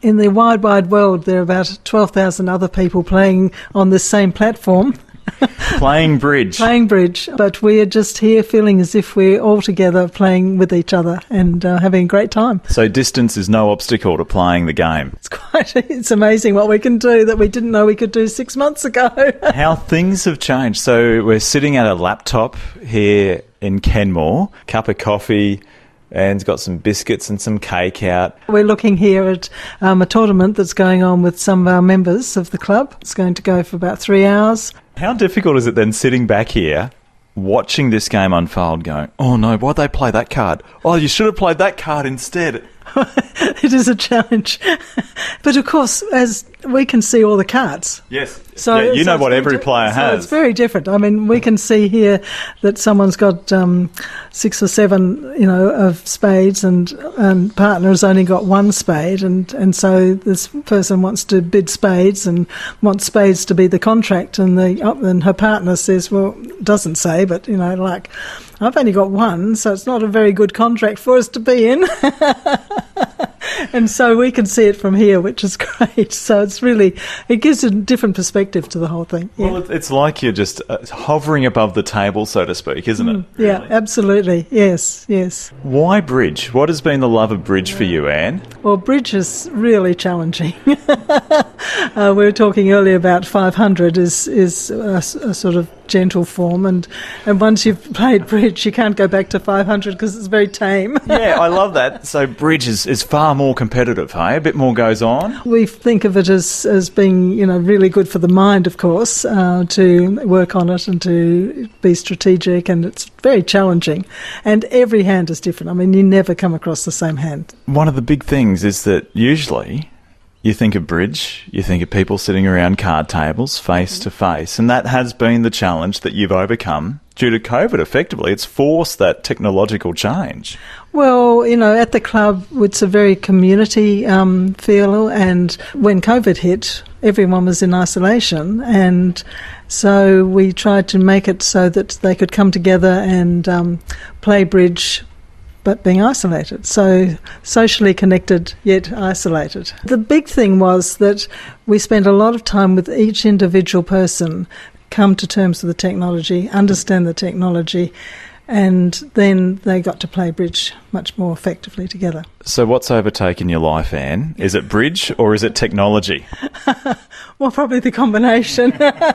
in the wide, wide world, there are about 12,000 other people playing on this same platform. Playing bridge. Playing bridge. But we are just here feeling as if we're all together playing with each other and having a great time. So distance is no obstacle to playing the game. It's amazing what we can do that we didn't know we could do 6 months ago. How things have changed. So we're sitting at a laptop here in Kenmore, cup of coffee, Anne's got some biscuits and some cake out. We're looking here at a tournament that's going on with some of our members of the club. It's going to go for about 3 hours. How difficult is it then sitting back here, watching this game unfold, going, oh no, why'd they play that card? Oh, you should have played that card instead. It is a challenge. But of course, as we can see all the cards. Yes. So yeah, you know what every player has. So it's very different. I mean, we can see here that someone's got 6 or 7, of spades, and partner has only got 1 spade, and so this person wants to bid spades and wants spades to be the contract, and her partner says, well, doesn't say, but like, I've only got 1, so it's not a very good contract for us to be in. And so we can see it from here, which is great. So it gives a different perspective to the whole thing. Yeah. Well, it's like you're just hovering above the table, so to speak, isn't it? Really? Yeah, absolutely. Yes. Why bridge? What has been the love of bridge for you, Anne? Well, bridge is really challenging. We were talking earlier about 500 is a sort of gentle form, and once you've played bridge, you can't go back to 500 because it's very tame. Yeah, I love that. So bridge is far more competitive, hey? A bit more goes on. We think of it as being, really good for the mind, of course, to work on it and to be strategic, and it's very challenging. And every hand is different. I mean, you never come across the same hand. One of the big things is that usually you think of bridge, you think of people sitting around card tables face to face, and that has been the challenge that you've overcome due to COVID, effectively. It's forced that technological change. Well, at the club, it's a very community feel, and when COVID hit, everyone was in isolation, and so we tried to make it so that they could come together and play bridge, but being isolated. So socially connected yet isolated. The big thing was that we spent a lot of time with each individual person, come to terms with the technology, understand the technology, and then they got to play bridge much more effectively together. So what's overtaken your life, Anne? Is it bridge or is it technology? Well, probably the combination.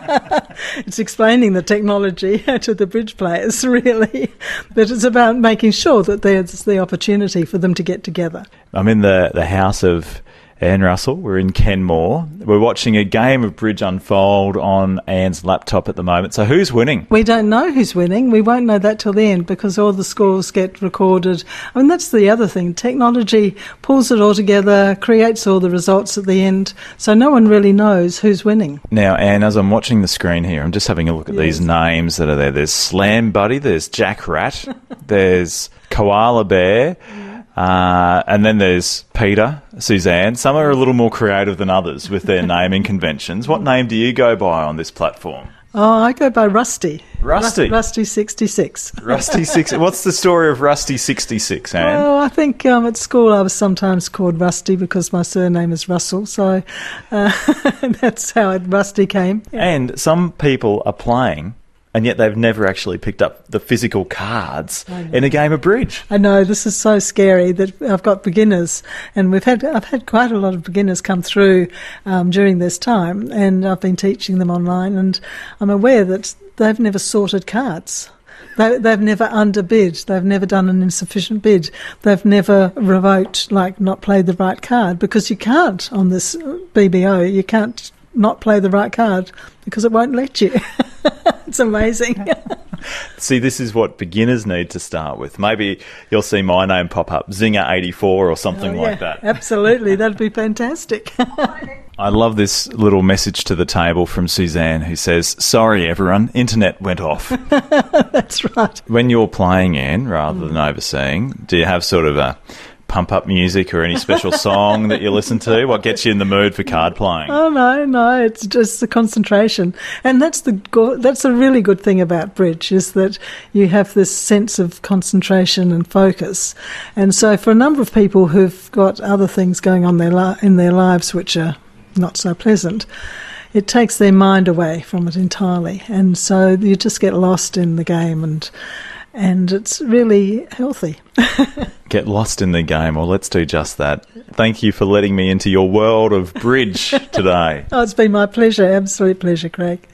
It's explaining the technology to the bridge players, really. But it's about making sure that there's the opportunity for them to get together. I'm in the house of Anne Russell. We're in Kenmore. We're watching a game of bridge unfold on Anne's laptop at the moment. So who's winning? We don't know who's winning. We won't know that till the end because all the scores get recorded. I mean, that's the other thing. Technology pulls it all together, creates all the results at the end. So no one really knows who's winning. Now, Anne, as I'm watching the screen here, I'm just having a look at these names that are there. There's Slam Buddy, there's Jack Rat, there's Koala Bear, and then there's Peter, Suzanne. Some are a little more creative than others with their naming conventions. What name do you go by on this platform? Oh, I go by Rusty. Rusty? Rusty 66. Rusty 66. What's the story of Rusty 66, Anne? Well, I think at school I was sometimes called Rusty because my surname is Russell, so that's how Rusty came. Yeah. And some people are playing, and yet they've never actually picked up the physical cards in a game of bridge. I know, this is so scary that I've got beginners, and I've had quite a lot of beginners come through during this time, and I've been teaching them online, and I'm aware that they've never sorted cards. They've never underbid. They've never done an insufficient bid. They've never revoked, not played the right card, because you can't on this BBO. You can't not play the right card because it won't let you. It's amazing. See, this is what beginners need to start with. Maybe you'll see my name pop up, Zinger84 or something like that. Absolutely, that'd be fantastic. I love this little message to the table from Suzanne who says, sorry everyone, internet went off. That's right. When you're playing, Anne, rather than overseeing, do you have sort of a pump-up music or any special song that you listen to? What gets you in the mood for card playing? Oh, no, it's just the concentration. And that's a really good thing about bridge, is that you have this sense of concentration and focus. And so for a number of people who've got other things going on in their lives which are not so pleasant, it takes their mind away from it entirely. And so you just get lost in the game, and it's really healthy. Get lost in the game. Well, let's do just that. Thank you for letting me into your world of bridge today. Oh, it's been my pleasure, absolute pleasure, Craig.